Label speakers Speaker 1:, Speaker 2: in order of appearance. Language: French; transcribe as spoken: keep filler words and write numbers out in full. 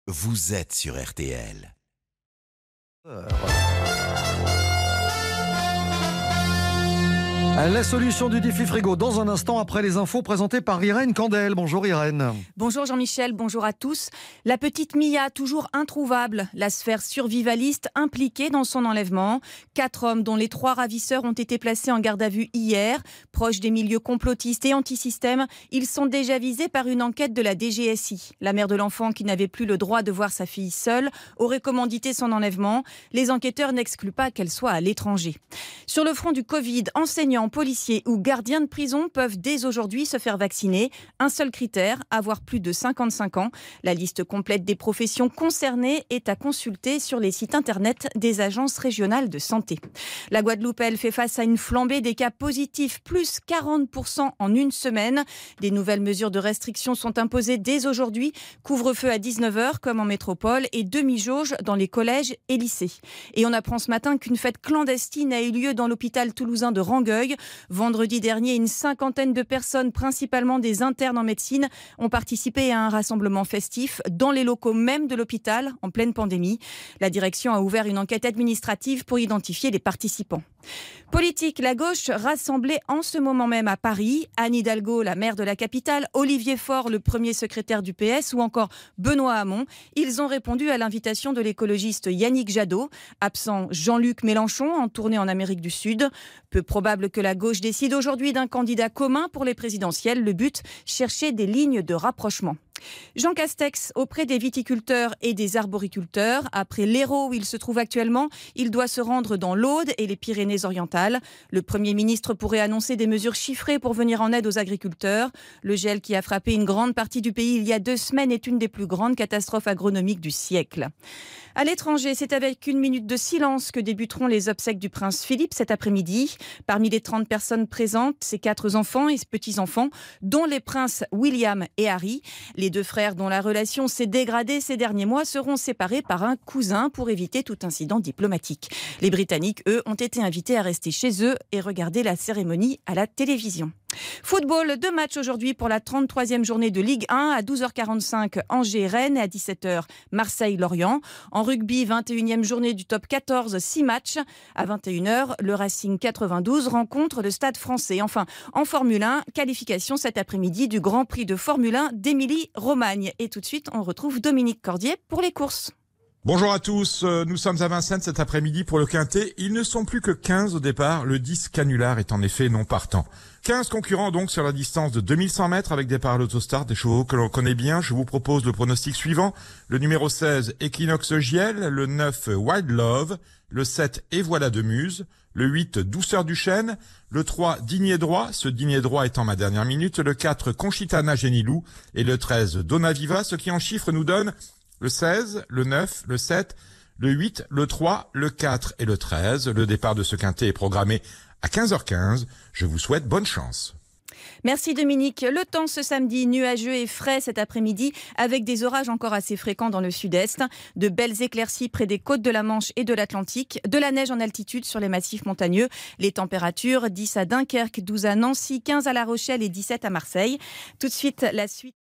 Speaker 1: vous êtes sur R T L.
Speaker 2: La solution du défi frigo dans un instant après les infos présentées par Irène Candel. Bonjour Irène.
Speaker 3: Bonjour Jean-Michel, bonjour à tous. La petite Mia, toujours introuvable. La sphère survivaliste impliquée dans son enlèvement. Quatre hommes dont les trois ravisseurs ont été placés en garde à vue hier. Proches des milieux complotistes et antisystèmes, ils sont déjà visés par une enquête de la D G S I. La mère de l'enfant, qui n'avait plus le droit de voir sa fille seule, aurait commandité son enlèvement. Les enquêteurs n'excluent pas qu'elle soit à l'étranger. Sur le front du Covid, enseignants, policiers ou gardiens de prison peuvent dès aujourd'hui se faire vacciner. Un seul critère, avoir plus de cinquante-cinq ans. La liste complète des professions concernées est à consulter sur les sites internet des agences régionales de santé. La Guadeloupe, elle, fait face à une flambée des cas positifs, plus quarante pour cent en une semaine. Des nouvelles mesures de restriction sont imposées dès aujourd'hui. Couvre-feu à dix-neuf heures comme en métropole et demi-jauge dans les collèges et lycées. Et on apprend ce matin qu'une fête clandestine a eu lieu dans l'hôpital toulousain de Rangueil. Vendredi dernier, une cinquantaine de personnes, principalement des internes en médecine, ont participé à un rassemblement festif dans les locaux même de l'hôpital en pleine pandémie. La direction a ouvert une enquête administrative pour identifier les participants. Politique, la gauche rassemblée en ce moment même à Paris. Anne Hidalgo, la maire de la capitale, Olivier Faure, le premier secrétaire du P S ou encore Benoît Hamon. Ils ont répondu à l'invitation de l'écologiste Yannick Jadot. Absent Jean-Luc Mélenchon en tournée en Amérique du Sud. Peu probable que la gauche décide aujourd'hui d'un candidat commun pour les présidentielles. Le but, chercher des lignes de rapprochement. Jean Castex auprès des viticulteurs et des arboriculteurs. Après l'Hérault où il se trouve actuellement, il doit se rendre dans l'Aude et les Pyrénées-Orientales. Le Premier ministre pourrait annoncer des mesures chiffrées pour venir en aide aux agriculteurs. Le gel qui a frappé une grande partie du pays il y a deux semaines est une des plus grandes catastrophes agronomiques du siècle. À l'étranger, c'est avec une minute de silence que débuteront les obsèques du prince Philippe cet après-midi. Parmi les trente personnes présentes, ses quatre enfants et petits-enfants, dont les princes William et Harry. Les deux frères dont la relation s'est dégradée ces derniers mois seront séparés par un cousin pour éviter tout incident diplomatique. Les Britanniques, eux, ont été invités à rester chez eux et regarder la cérémonie à la télévision. Football, deux matchs aujourd'hui pour la trente-troisième journée de Ligue un. À douze heures quarante-cinq, Angers-Rennes et à dix-sept heures, Marseille-Lorient. En rugby, vingt et unième journée du top quatorze, six matchs. À vingt et une heures, le Racing quatre-vingt-douze rencontre le Stade français. Enfin, en Formule un, qualification cet après-midi du Grand Prix de Formule un d'Émilie-Romagne. Et tout de suite, on retrouve Dominique Cordier pour les courses.
Speaker 4: Bonjour à tous, nous sommes à Vincennes cet après-midi pour le Quintet. Ils ne sont plus que quinze au départ, le dix canular est en effet non partant. quinze concurrents donc sur la distance de deux mille cent mètres avec départ à l'autostart, des chevaux que l'on connaît bien. Je vous propose le pronostic suivant. Le numéro seize, Equinox Giel, le neuf, Wild Love, le sept, Et voilà de Muse, le huit, Douceur du Chêne, le trois, Digné Droit, ce Digné Droit étant ma dernière minute, le quatre, Conchitana Génilou et le treize, Dona Viva, ce qui en chiffres nous donne le seize, le neuf, le sept, le huit, le trois, le quatre et le treize. Le départ de ce quintet est programmé à quinze heures quinze. Je vous souhaite bonne chance.
Speaker 3: Merci Dominique. Le temps ce samedi, nuageux et frais cet après-midi, avec des orages encore assez fréquents dans le sud-est. De belles éclaircies près des côtes de la Manche et de l'Atlantique. De la neige en altitude sur les massifs montagneux. Les températures, dix à Dunkerque, douze à Nancy, quinze à La Rochelle et dix-sept à Marseille. Tout de suite, la suite.